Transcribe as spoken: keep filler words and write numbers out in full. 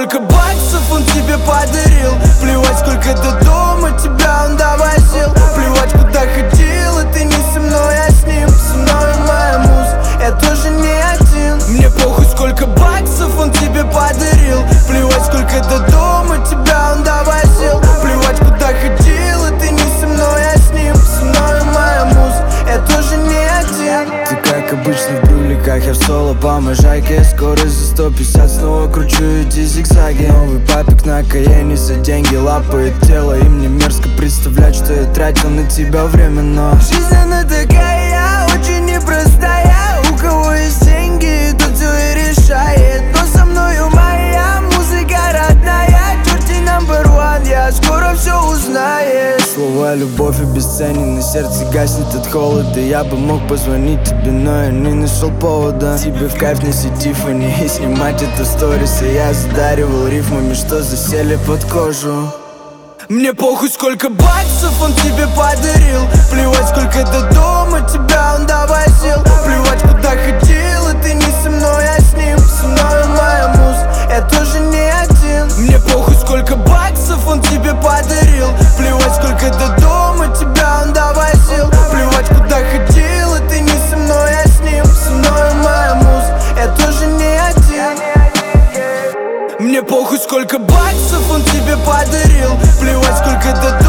сколько баксов он тебе подарил. Плевать, сколько до дома тебя он довозил. Плевать, куда ходил, и ты не со мной, а с ним. Со мной моя муза, я тоже не один. Мне похуй, сколько баксов он тебе подарил. Плевать, сколько до дома тебя он довозил. Плевать, куда ходил, и ты не со мной, а с ним. Со мной моя муза, я тоже не один. Ты как обычно в брюликах, я в соло по можайке. Скорость за сто пятьдесят, снова кручу эти зигзаги. Новый папик на Каене, за деньги лапает тело. И мне мерзко представлять, что я тратил на тебя время. Но жизнь она такая, очень непростая. У кого есть деньги, тот все и решает. Но со мною моя музыка родная. Черти number one, я скоро все узнаю. Слова любовь обесценены, сердце гаснет от холода. Я бы мог позвонить тебе, но я не нашел повода. Тебе в кайф носить Тиффани и снимать это сторис. И я задаривал рифмами, что засели под кожу. Мне похуй, сколько баксов он тебе подарил. Плевать, сколько до дома тебя он довозил. Плевать, куда ходил, и ты не со мной, а с ним. Со мной моя муза, я тоже не один. Мне похуй, сколько баксов он тебе подарил. Плевать, сколько до дома тебя он довозил. Плевать, куда ходил, и ты не со мной, а с ним. Со мной моя муза, я тоже не один. Мне похуй, сколько баксов он тебе подарил. Плевать, сколько до